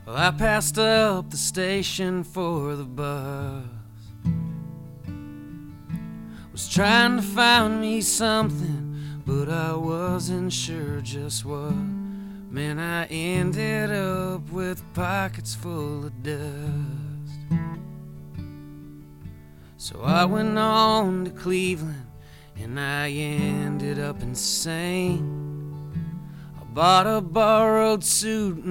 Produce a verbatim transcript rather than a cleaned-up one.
Well, I passed up the station for the bus, was trying to find me something, but I wasn't sure just what. Man, I ended up with pockets full of dust. So I went on to Cleveland, and I ended up insane. I bought a borrowed suit